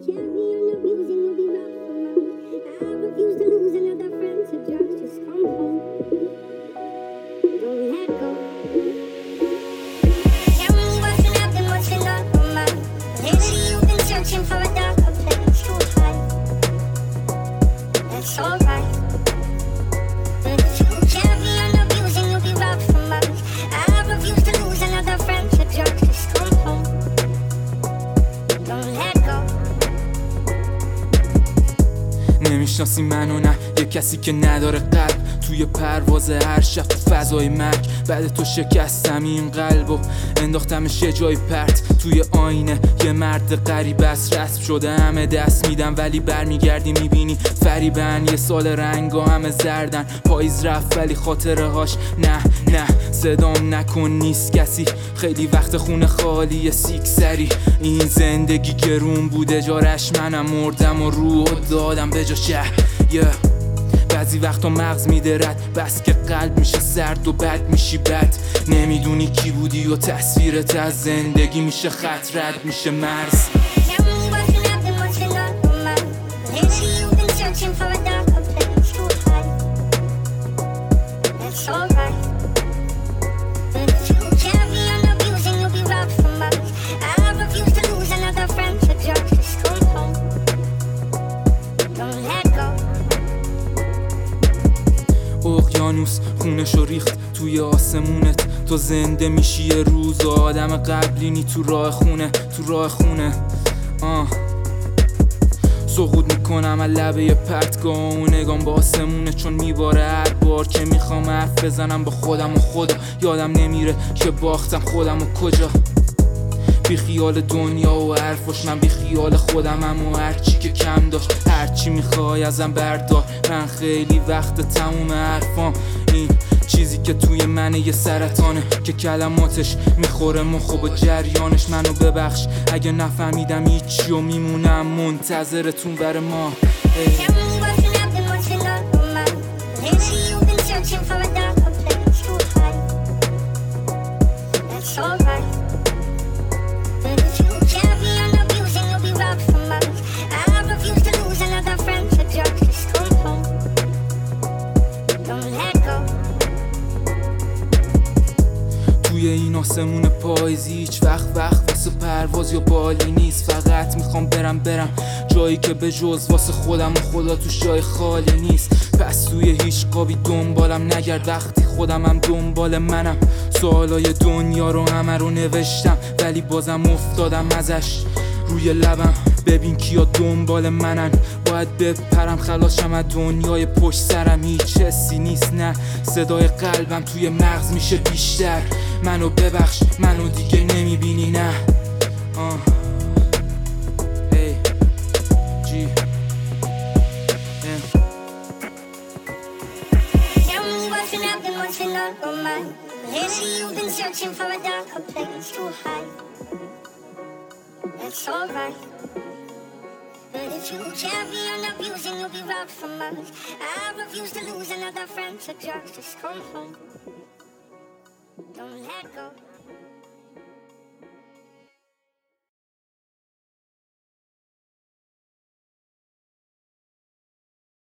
نمیشناسی منو نه، یه کسی که نداره قلب توی پرواز هر شب تو فضای مرگ. بعد تو شکستم این قلب و انداختمش یه جای پرت توی آینه. یه مرد غریب است، رسم شده همه دست میدم ولی برمیگردی میبینی فریبن. یه سال رنگا همه زردن، پاییز رفت ولی خاطره هاش نه. صدام نکن نیست کسی، خیلی وقت خونه خالی سیکسری. این زندگی گرون بوده جارش منم، مردم و روح دادم به جا شه. بعضی وقتا مغز میده رد، بس که قلب میشه سرد و بد میشی بد. نمیدونی کی بودی و تصویرت از زندگی میشه خط، رد میشه مرز. اقیانوس خونشو ریخت توی آسمونت، تو زنده میشی یه روز. آدم قبلینی تو راه خونه سقوط میکنم از لبه یه پرتگاه و نگام با آسمونه، چون میباره هر بار که میخوام حرف بزنم با خودم و خدا. یادم نمیره که باختم خودم و کجا. بی خیال دنیا و حرفش، من بی خیال خودمم و هرچی که کم داشت. هرچی میخوای ازم بردار، من خیلی وقت تموم حرفام. این چیزی که توی منه یه سرطانه که کلماتش میخوره مخ و جریانش. منو ببخش اگه نفهمیدم هیچی و میمونم منتظرتون بر ما. توی این آسمون پاییزی هیچ وقت واسه پرواز یا بالی نیست. فقط میخوام برم جایی که به جز واسه خودم و خدا توش جای خالی نیست. پس توی هیچ قابی دنبالم نگرد وقتی خودم هم دنبال منم. سوالای دنیا رو همه رو نوشتم ولی بازم افتادم ازش روی لبم. ببین کیا دنبال منن، باید بپرم خلاصم از دنیای پشت سرم. هیچ حسی نیست نه، صدای قلبم توی مغز میشه بیشتر. منو ببخش منو دیگه نمیبینی نه. Hey G Tell me what's been happening, what's been on your mind. Lately you've been searching for a darker place to hide. It's alright, but if you carry on abusing, you'll be robbed from us. I refuse to lose another friend to drugs. Just come home, don't let go.